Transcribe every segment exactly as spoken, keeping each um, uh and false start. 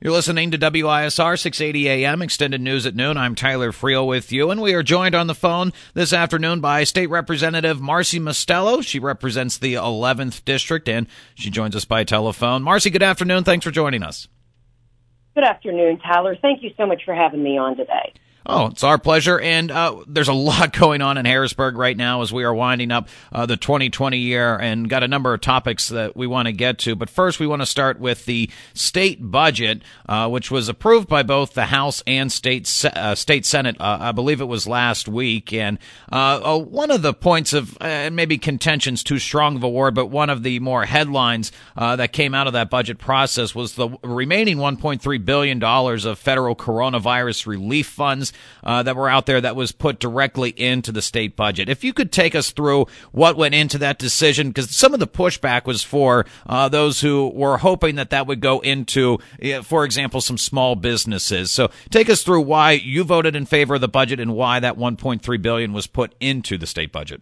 You're listening to W I S R six eighty A M, Extended News at Noon. I'm Tyler Friel with you, and we are joined on the phone this afternoon by State Representative Marcy Mostello. She represents the eleventh District, and she joins us by telephone. Marcy, good afternoon. Thanks for joining us. Good afternoon, Tyler. Thank you so much for having me on today. Oh, it's our pleasure, and uh, there's a lot going on in Harrisburg right now as we are winding up uh, the twenty twenty year, and got a number of topics that we want to get to. But first, we want to start with the state budget, uh, which was approved by both the House and state uh, state Senate. Uh, I believe it was last week, and uh, uh, one of the points of uh, maybe contention's too strong of a word, but one of the more headlines uh, that came out of that budget process was the remaining one point three billion dollars of federal coronavirus relief funds Uh, that were out there that was put directly into the state budget. If you could take us through what went into that decision, because some of the pushback was for uh, those who were hoping that that would go into, for example, some small businesses. So take us through why you voted in favor of the budget and why that one point three billion dollars was put into the state budget.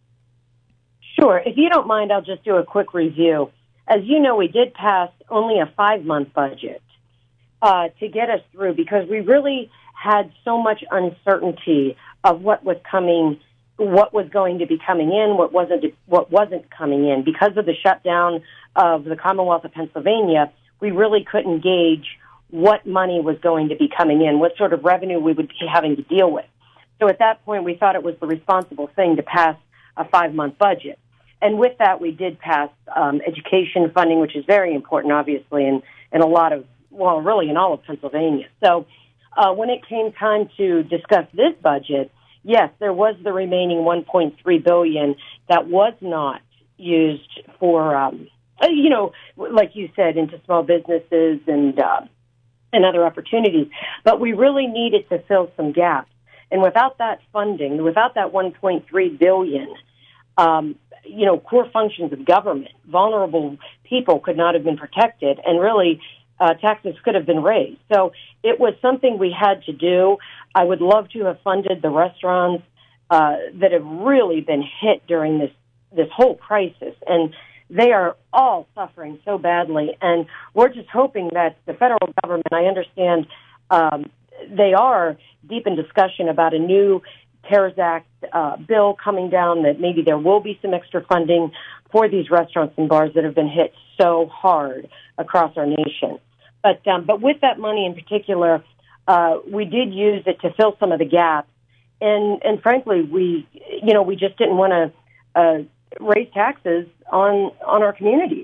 Sure. If you don't mind, I'll just do a quick review. As you know, we did pass only a five-month budget uh, to get us through because we really had so much uncertainty of what was coming, what was going to be coming in, what wasn't, what wasn't coming in. Because of the shutdown of the Commonwealth of Pennsylvania, we really couldn't gauge what money was going to be coming in, what sort of revenue we would be having to deal with. So at that point, we thought it was the responsible thing to pass a five-month budget. And with that, we did pass um, education funding, which is very important, obviously, in, in a lot of, well, really in all of Pennsylvania. So Uh, when it came time to discuss this budget, yes, there was the remaining one point three billion dollars that was not used for, um, you know, like you said, into small businesses and uh, and other opportunities. But we really needed to fill some gaps, and without that funding, without that one point three billion dollars, um, you know, core functions of government, vulnerable people could not have been protected, and really, Uh, taxes could have been raised. So it was something we had to do. I would love to have funded the restaurants uh, that have really been hit during this, this whole crisis. And they are all suffering so badly. And we're just hoping that the federal government, I understand um, they are deep in discussion about a new CARES Act uh, bill coming down, that maybe there will be some extra funding for these restaurants and bars that have been hit so hard across our nation. But um, but with that money in particular, uh, we did use it to fill some of the gaps, and and frankly, we you know we just didn't want to uh, raise taxes on on our communities.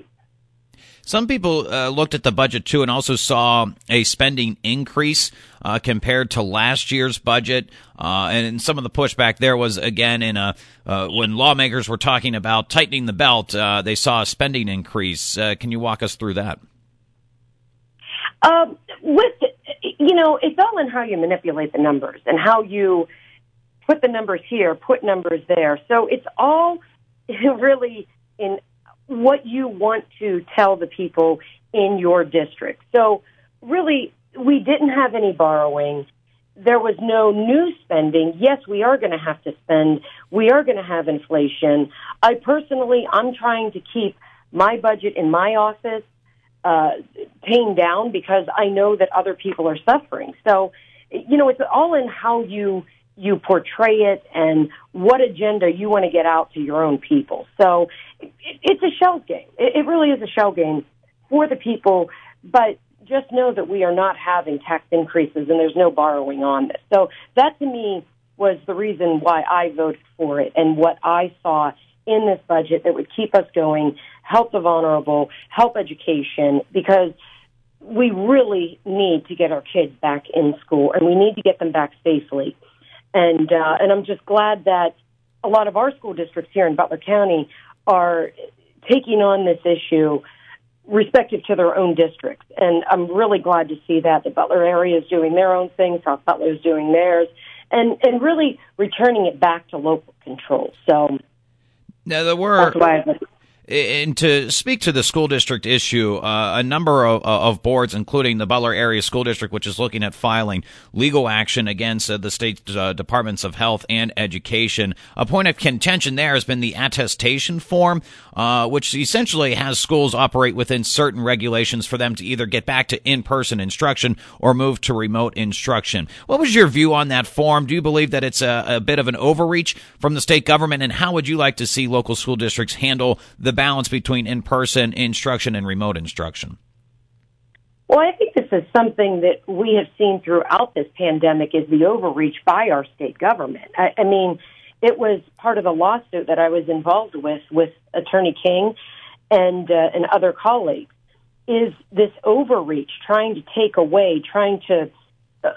Some people uh, looked at the budget too and also saw a spending increase uh, compared to last year's budget, uh, and some of the pushback there was again in a uh, when lawmakers were talking about tightening the belt, uh, they saw a spending increase. Uh, can you walk us through that? Um, with, you know, it's all in how you manipulate the numbers and how you put the numbers here, put numbers there. So it's all really in what you want to tell the people in your district. So really, we didn't have any borrowing. There was no new spending. Yes, we are going to have to spend. We are going to have inflation. I personally, I'm trying to keep my budget in my office Uh, paying down because I know that other people are suffering. So, you know, it's all in how you you portray it and what agenda you want to get out to your own people. So it, it's a shell game. It, it really is a shell game for the people, but just know that we are not having tax increases and there's no borrowing on this. So that to me was the reason why I voted for it and what I saw in this budget that would keep us going, help the vulnerable, help education, because we really need to get our kids back in school, and we need to get them back safely. And uh, and I'm just glad that a lot of our school districts here in Butler County are taking on this issue respective to their own districts. And I'm really glad to see that. The Butler area is doing their own thing, South Butler is doing theirs, and, and really returning it back to local control. So now, there were And to speak to the school district issue, uh, a number of, of boards, including the Butler Area School District, which is looking at filing legal action against uh, the state uh, departments of health and education. A point of contention there has been the attestation form, uh, which essentially has schools operate within certain regulations for them to either get back to in-person instruction or move to remote instruction. What was your view on that form? Do you believe that it's a, a bit of an overreach from the state government, and how would you like to see local school districts handle the balance between in-person instruction and remote instruction? Well, I think this is something that we have seen throughout this pandemic is the overreach by our state government. I, I mean, it was part of the lawsuit that I was involved with, with Attorney King and, uh, and other colleagues, is this overreach, trying to take away, trying to uh,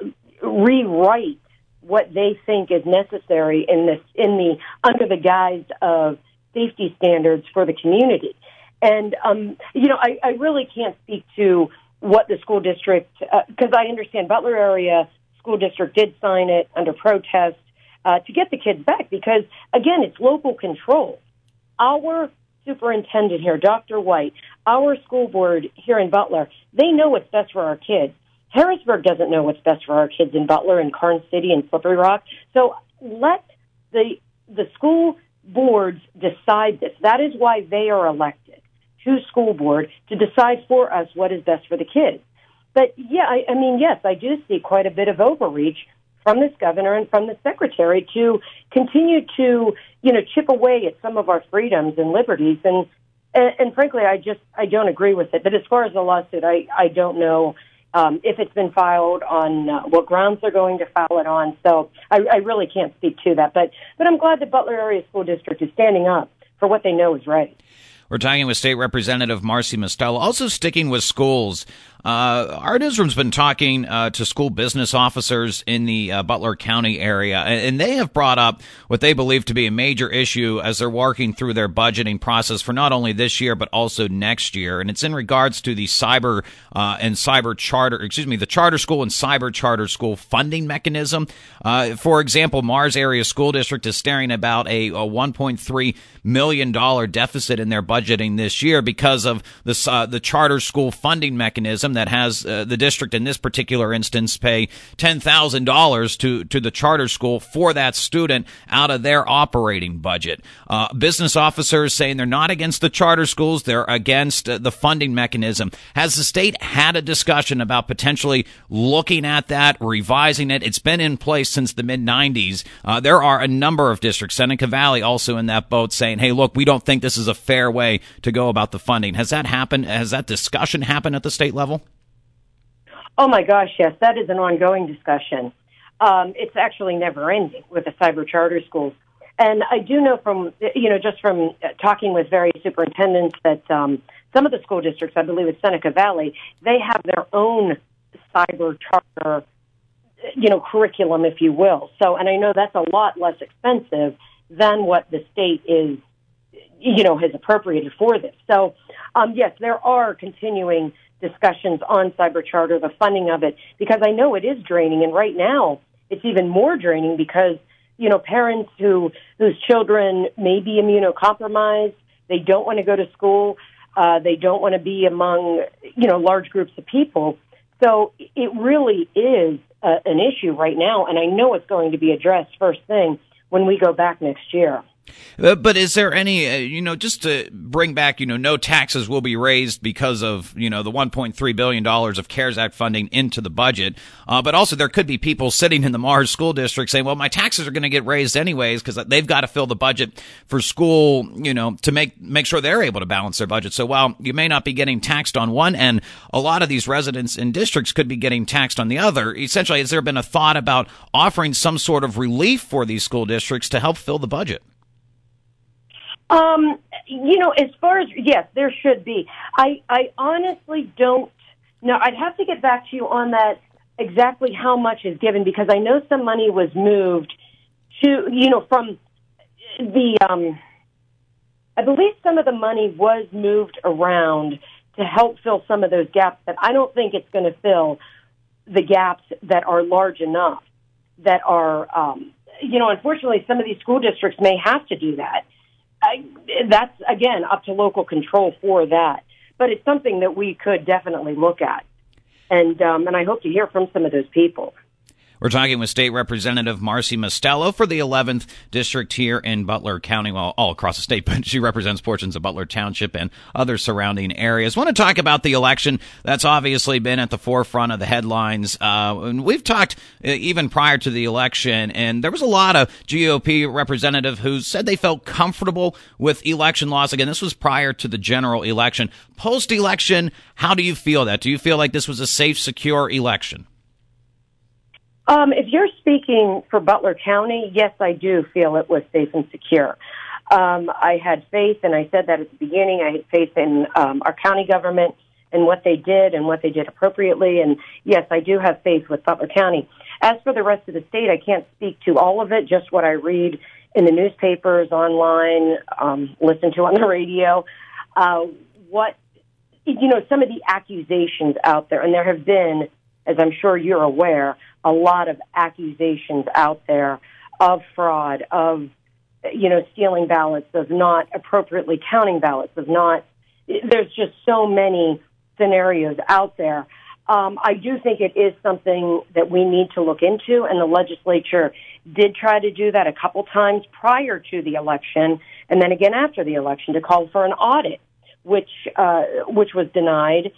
rewrite what they think is necessary in this, in the, under the guise of safety standards for the community. And, um, you know, I, I really can't speak to what the school district, because uh, I understand Butler Area School District did sign it under protest uh, to get the kids back because, again, it's local control. Our superintendent here, Doctor White, our school board here in Butler, they know what's best for our kids. Harrisburg doesn't know what's best for our kids in Butler and Karnes City and Slippery Rock. So let the the school boards decide this. That is why they are elected to school board, to decide for us what is best for the kids. But yeah, I, I mean, yes, I do see quite a bit of overreach from this governor and from the secretary to continue to, you know, chip away at some of our freedoms and liberties. And, and, and frankly, I just, I don't agree with it. But as far as the lawsuit, I, I don't know Um, if it's been filed, on uh, what grounds they're going to file it on. So I, I really can't speak to that. But, but I'm glad the Butler Area School District is standing up for what they know is right. We're talking with State Representative Marcy Mastella. Also sticking with schools, uh, our newsroom's been talking uh, to school business officers in the uh, Butler County area, and they have brought up what they believe to be a major issue as they're working through their budgeting process for not only this year but also next year. And it's in regards to the cyber uh, and cyber charter, excuse me, the charter school and cyber charter school funding mechanism. Uh, for example, Mars Area School District is staring about a, a one point three million dollars deficit in their budgeting this year because of the uh, the charter school funding mechanism that has uh, the district in this particular instance pay ten thousand dollars to to the charter school for that student out of their operating budget. Uh, business officers saying they're not against the charter schools, they're against uh, the funding mechanism. Has the state had a discussion about potentially looking at that, revising it? It's been in place since the mid nineties. Uh, there are a number of districts, Seneca Valley also in that boat, saying, hey, look, we don't think this is a fair way to go about the funding. Has that happened? Has that discussion happened at the state level? Oh, my gosh, yes. That is an ongoing discussion. Um, it's actually never ending with the cyber charter schools. And I do know from, you know, just from talking with various superintendents that um, some of the school districts, I believe it's Seneca Valley, they have their own cyber charter, you know, curriculum, if you will. So, and I know that's a lot less expensive than what the state is, you know, has appropriated for this. So, um, yes, there are continuing discussions on cyber charter, the funding of it, because I know it is draining. And right now, it's even more draining because, you know, parents who whose children may be immunocompromised, they don't want to go to school, uh, they don't want to be among, you know, large groups of people. So it really is uh, an issue right now, and I know it's going to be addressed first thing when we go back next year. Uh, but is there any, uh, you know, just to bring back, you know, no taxes will be raised because of, you know, the one point three billion dollars of CARES Act funding into the budget. Uh, but also there could be people sitting in the Mars School District saying, well, my taxes are going to get raised anyways because they've got to fill the budget for school, you know, to make, make sure they're able to balance their budget. So while you may not be getting taxed on one end, a lot of these residents in districts could be getting taxed on the other. Essentially, has there been a thought about offering some sort of relief for these school districts to help fill the budget? Um, you know, as far as, yes, there should be. I, I honestly don't know. I'd have to get back to you on that, exactly how much is given, because I know some money was moved to, you know, from the, um, I believe some of the money was moved around to help fill some of those gaps, but I don't think it's going to fill the gaps that are large enough, that are, um, you know, unfortunately, some of these school districts may have to do that. I, that's, again, up to local control for that. But it's something that we could definitely look at. And um, and I hope to hear from some of those people. We're talking with State Representative Marcy Mostello for the eleventh District here in Butler County, well, all across the state, but she represents portions of Butler Township and other surrounding areas. I want to talk about the election that's obviously been at the forefront of the headlines. Uh, and we've talked uh, even prior to the election, and there was a lot of G O P representative who said they felt comfortable with election laws. Again, this was prior to the general election. Post-election, how do you feel that? Do you feel like this was a safe, secure election? Um, if you're speaking for Butler County, yes, I do feel it was safe and secure. Um, I had faith, and I said that at the beginning. I had faith in um, our county government and what they did and what they did appropriately. And yes, I do have faith with Butler County. As for the rest of the state, I can't speak to all of it, just what I read in the newspapers, online, um, listen to on the radio. Uh, what, you know, some of the accusations out there, and there have been, as I'm sure you're aware, a lot of accusations out there of fraud, of, you know, stealing ballots, of not appropriately counting ballots, of not, there's just so many scenarios out there. Um, I do think it is something that we need to look into, and the legislature did try to do that a couple times prior to the election, and then again after the election to call for an audit, which, uh, which was denied.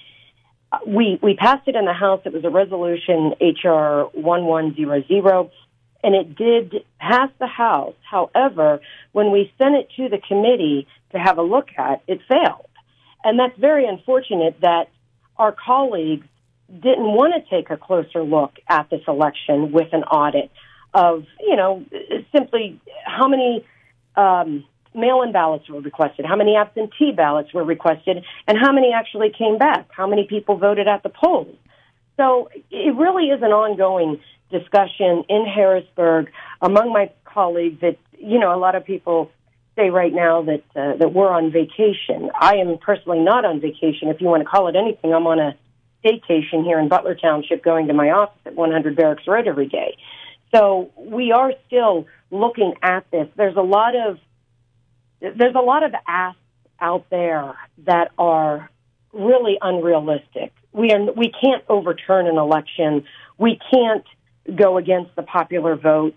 We we passed it in the House. It was a resolution, H R eleven hundred, and it did pass the House. However, when we sent it to the committee to have a look at, it failed. And that's very unfortunate that our colleagues didn't want to take a closer look at this election with an audit of, you know, simply how many um mail-in ballots were requested, how many absentee ballots were requested, and how many actually came back, how many people voted at the polls. So it really is an ongoing discussion in Harrisburg among my colleagues that, you know, a lot of people say right now that uh, that we're on vacation. I am personally not on vacation. If you want to call it anything, I'm on a staycation here in Butler Township going to my office at one hundred Barracks Road every day. So we are still looking at this. There's a lot of There's a lot of asks out there that are really unrealistic. We are we can't overturn an election. We can't go against the popular vote,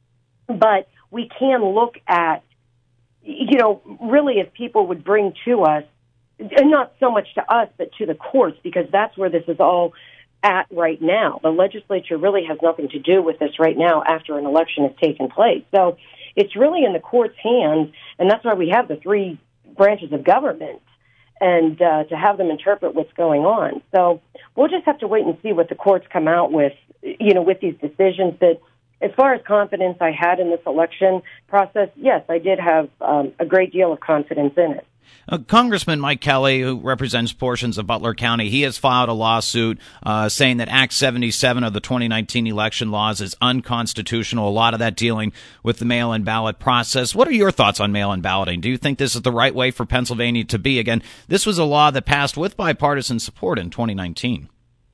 but we can look at, you know, really if people would bring to us, and not so much to us, but to the courts, because that's where this is all at right now. The legislature really has nothing to do with this right now after an election has taken place. So it's really in the court's hands, and that's why we have the three branches of government, and uh, to have them interpret what's going on. So we'll just have to wait and see what the courts come out with, you know, with these decisions. But as far as confidence I had in this election process, yes, I did have um, a great deal of confidence in it. Uh, Congressman Mike Kelly, who represents portions of Butler County, he has filed a lawsuit uh, saying that Act seventy-seven of the twenty nineteen election laws is unconstitutional, a lot of that dealing with the mail-in ballot process. What are your thoughts on mail-in balloting? Do you think this is the right way for Pennsylvania to be? Again, this was a law that passed with bipartisan support in twenty nineteen.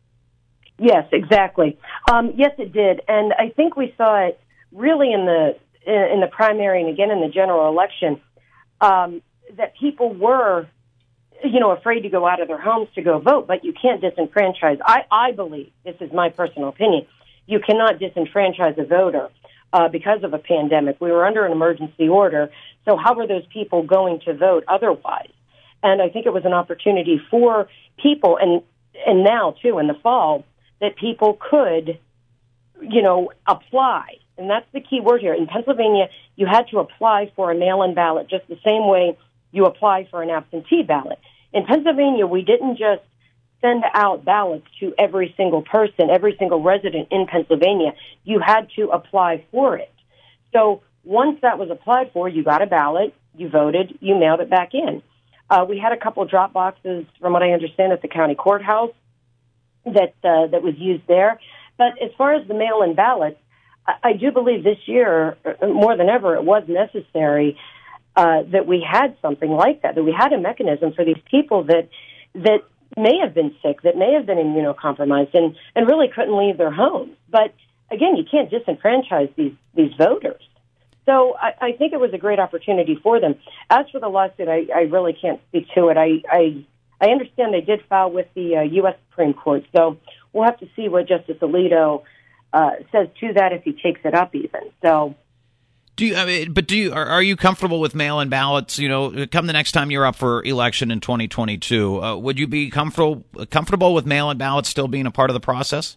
Yes, exactly. Um, yes, it did. And I think we saw it really in the in the primary and again in the general election, um, that people were, you know, afraid to go out of their homes to go vote, but you can't disenfranchise. I, I believe, this is my personal opinion, you cannot disenfranchise a voter uh, because of a pandemic. We were under an emergency order, so how were those people going to vote otherwise? And I think it was an opportunity for people, and and now, too, in the fall, that people could, you know, apply. And that's the key word here. In Pennsylvania, you had to apply for a mail-in ballot just the same way you apply for an absentee ballot. In Pennsylvania, we didn't just send out ballots to every single person, every single resident in Pennsylvania. You had to apply for it. So once that was applied for, you got a ballot, you voted, you mailed it back in. Uh, we had a couple of drop boxes, from what I understand, at the county courthouse that uh, that was used there. But as far as the mail-in ballots, I, I do believe this year, more than ever, it was necessary uh, that we had something like that, that we had a mechanism for these people that that may have been sick, that may have been immunocompromised, and, and really couldn't leave their homes. But again, you can't disenfranchise these, these voters. So I, I think it was a great opportunity for them. As for the lawsuit, I, I really can't speak to it. I, I, I understand they did file with the uh, U S Supreme Court, so we'll have to see what Justice Alito uh, says to that if he takes it up even. So. Do you, I mean, but do you, are, are you comfortable with mail-in ballots? You know, come the next time you're up for election in twenty twenty-two, uh, would you be comfortable comfortable with mail-in ballots still being a part of the process?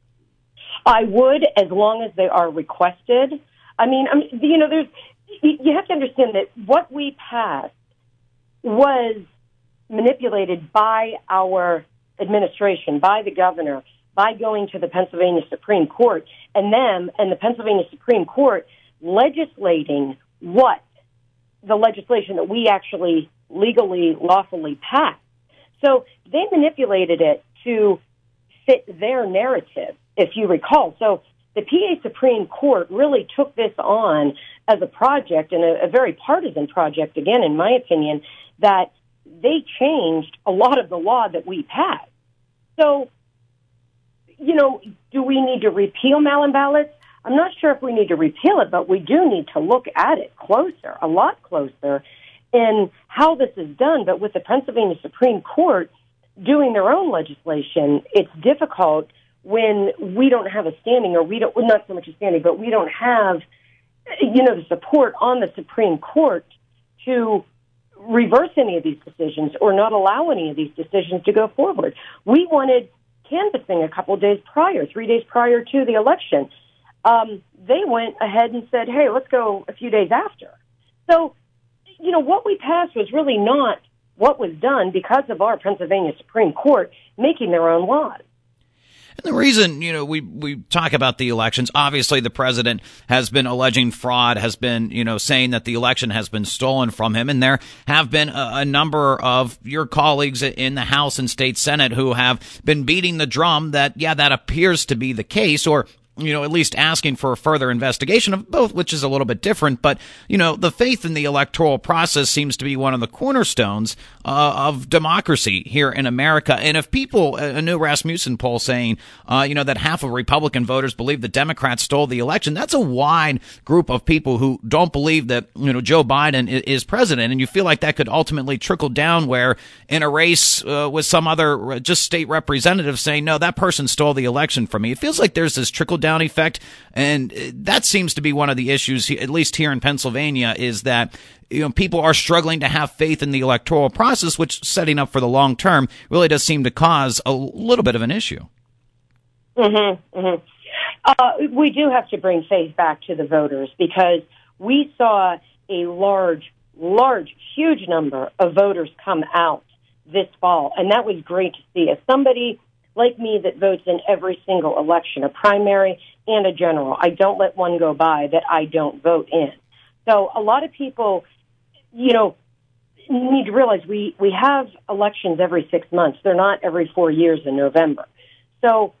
I would, as long as they are requested. I mean, I mean, you know, there's you have to understand that what we passed was manipulated by our administration, by the governor, by going to the Pennsylvania Supreme Court, and them and the Pennsylvania Supreme Court legislating what the legislation that we actually legally, lawfully passed. So they manipulated it to fit their narrative, if you recall. So the P A Supreme Court really took this on as a project, and a, a very partisan project, again, in my opinion, that they changed a lot of the law that we passed. So, you know, do we need to repeal mail-in ballots? I'm not sure if we need to repeal it, but we do need to look at it closer, a lot closer, in how this is done. But with the Pennsylvania Supreme Court doing their own legislation, it's difficult when we don't have a standing, or we don't, well, not so much a standing, but we don't have, you know, the support on the Supreme Court to reverse any of these decisions or not allow any of these decisions to go forward. We wanted canvassing a couple of days prior, three days prior to the election. Um, they went ahead and said, hey, let's go a few days after. So, you know, what we passed was really not what was done because of our Pennsylvania Supreme Court making their own laws. And the reason, you know, we, we talk about the elections, obviously the president has been alleging fraud, has been, you know, saying that the election has been stolen from him. And there have been a, a number of your colleagues in the House and State Senate who have been beating the drum that, yeah, that appears to be the case, or you know, at least asking for a further investigation of both, which is a little bit different. But, you know, the faith in the electoral process seems to be one of the cornerstones uh, of democracy here in America. And if people, a new Rasmussen poll saying, uh, you know, that half of Republican voters believe that Democrats stole the election, that's a wide group of people who don't believe that, you know, Joe Biden is president. And you feel like that could ultimately trickle down where in a race uh, with some other just state representative saying, no, that person stole the election from me. It feels like there's this trickle down effect, and that seems to be one of the issues, at least here in Pennsylvania, is that you know people are struggling to have faith in the electoral process, which, setting up for the long term, really does seem to cause a little bit of an issue. Mm-hmm, mm-hmm. Uh, we do have to bring faith back to the voters, because we saw a large, large, huge number of voters come out this fall, and that was great to see. As somebody like me that votes in every single election, a primary and a general, I don't let one go by that I don't vote in. So a lot of people, you know, need to realize we, we have elections every six months. They're not every four years in November. So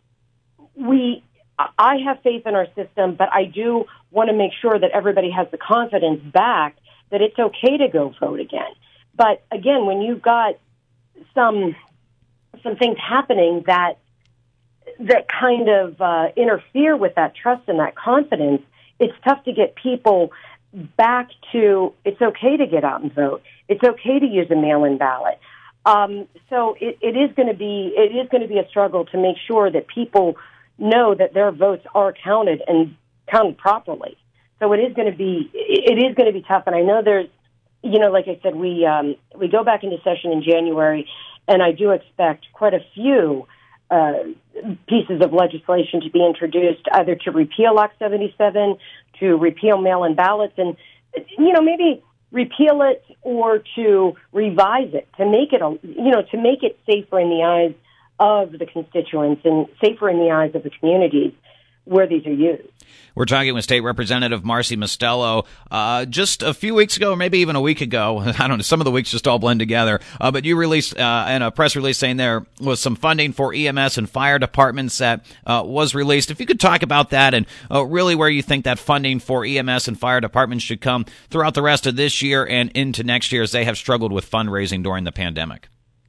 we, I have faith in our system, but I do want to make sure that everybody has the confidence back that it's okay to go vote again. But again, when you've got some some things happening that that kind of uh, interfere with that trust and that confidence, it's tough to get people back to it's okay to get out and vote. It's okay to use a mail-in ballot. Um, so it, it is going to be it is going to be a struggle to make sure that people know that their votes are counted and counted properly. So it is going to be it is going to be tough. And I know there's, you know, like I said, we um, we go back into session in January. And I do expect quite a few uh, pieces of legislation to be introduced, either to repeal Act seventy-seven, to repeal mail-in ballots, and, you know, maybe repeal it or to revise it, to make it, a, you know, to make it safer in the eyes of the constituents and safer in the eyes of the communities where these are used. We're talking with State Representative Marcy Mostello. Uh, just a few weeks ago, or maybe even a week ago, I don't know, some of the weeks just all blend together, uh, but you released uh, in a press release saying there was some funding for E M S and fire departments that uh, was released. If you could talk about that and uh, really where you think that funding for E M S and fire departments should come throughout the rest of this year and into next year, as they have struggled with fundraising during the pandemic.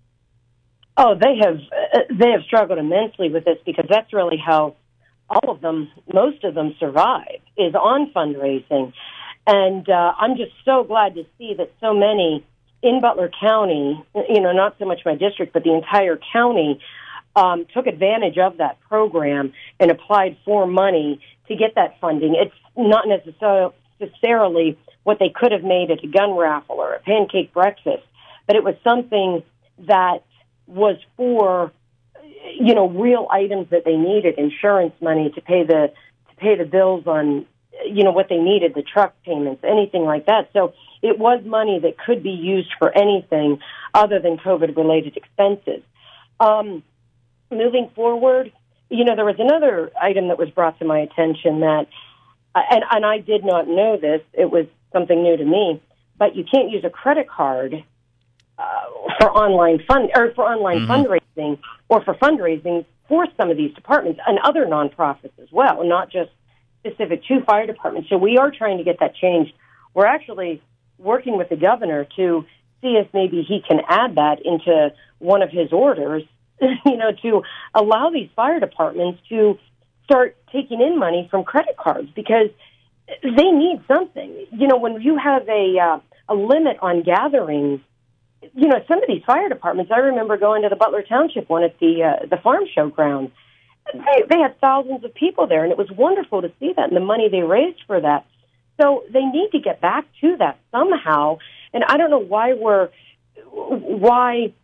Oh, they have uh, they have struggled immensely with this, because that's really how all of them, most of them survive, is on fundraising. And uh, I'm just so glad to see that so many in Butler County, you know, not so much my district, but the entire county, um, took advantage of that program and applied for money to get that funding. It's not necessarily what they could have made at a gun raffle or a pancake breakfast, but it was something that was for, you know, real items that they needed, insurance money to pay the to pay the bills on, you know, what they needed, the truck payments, anything like that. So it was money that could be used for anything other than COVID-related expenses. Um, moving forward, you know, there was another item that was brought to my attention that, and, and I did not know this, it was something new to me, but you can't use a credit card uh, for online fund or for online mm-hmm. fundraising or for fundraising for some of these departments and other nonprofits as well, not just specific to fire departments. So we are trying to get that changed. We're actually working with the governor to see if maybe he can add that into one of his orders, you know, to allow these fire departments to start taking in money from credit cards because they need something. You know, when you have a uh, a limit on gatherings, you know, some of these fire departments, I remember going to the Butler Township one at the uh, the farm show grounds. They, they had thousands of people there, and it was wonderful to see that and the money they raised for that. So they need to get back to that somehow. And I don't know why we're why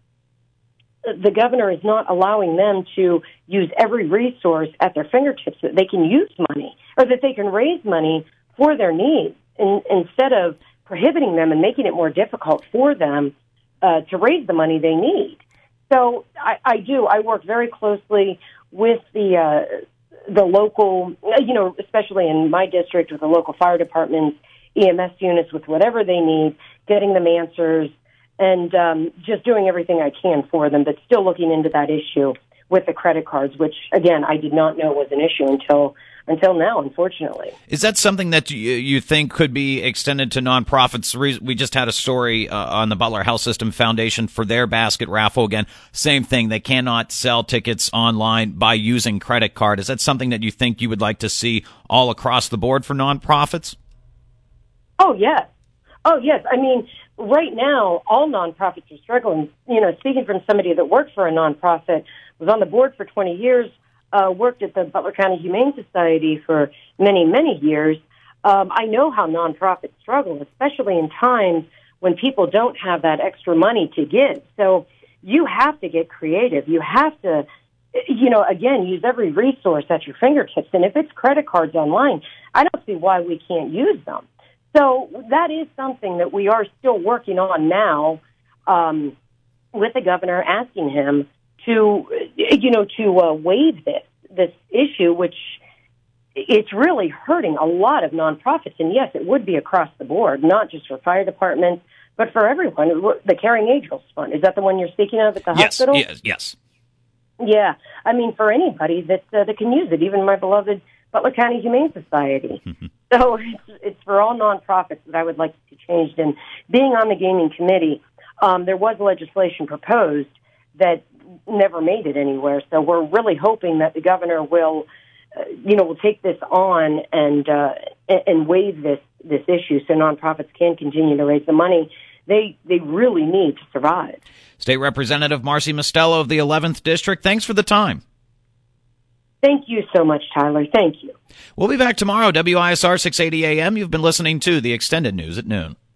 the governor is not allowing them to use every resource at their fingertips that they can use money or that they can raise money for their needs in, instead of prohibiting them and making it more difficult for them uh, to raise the money they need. So I, I do. I work very closely with the uh, the local, you know, especially in my district with the local fire departments, E M S units with whatever they need, getting them answers, and um, just doing everything I can for them, but still looking into that issue with the credit cards, which, again, I did not know was an issue until until now, unfortunately. Is that something that you, you think could be extended to nonprofits? We just had a story uh, on the Butler Health System Foundation for their basket raffle. Again, same thing. They cannot sell tickets online by using credit card. Is that something that you think you would like to see all across the board for nonprofits? Oh, yes. Oh, yes. I mean, right now, all nonprofits are struggling. You know, speaking from somebody that worked for a nonprofit, was on the board for twenty years, uh, worked at the Butler County Humane Society for many, many years. Um, I know how nonprofits struggle, especially in times when people don't have that extra money to give. So you have to get creative. You have to, you know, again, use every resource at your fingertips. And if it's credit cards online, I don't see why we can't use them. So that is something that we are still working on now um, with the governor, asking him to, you know, to uh, waive this this issue, which it's really hurting a lot of nonprofits. And yes, it would be across the board, not just for fire departments, but for everyone. The Caring Angels Fund, is that the one you're speaking of at the yes, hospital? Yes, yes. Yeah, I mean, for anybody that uh, that can use it, even my beloved Butler County Humane Society. Mm-hmm. So it's, it's for all nonprofits that I would like to see changed. And being on the gaming committee, um, there was legislation proposed that never made it anywhere. So we're really hoping that the governor will, uh, you know, will take this on and uh, and waive this this issue so nonprofits can continue to raise the money they they really need to survive. State Representative Marcy Mostello of the eleventh District, thanks for the time. Thank you so much, Tyler. Thank you. We'll be back tomorrow, W I S R six eighty A M. You've been listening to the Extended News at Noon.